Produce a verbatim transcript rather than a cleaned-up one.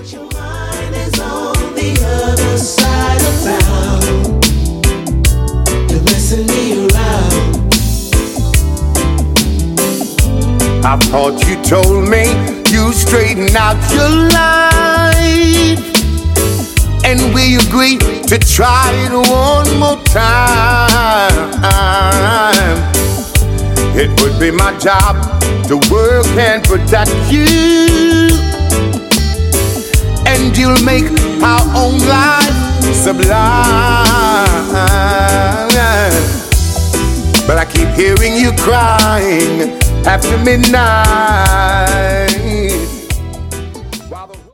Your mind is on the other side of town. You're messing me around. I thought you told me you straighten out your life, and we agreed to try it one more time. It would be my job to work and protect you, and you'll make our own life sublime. But I keep hearing you crying after midnight.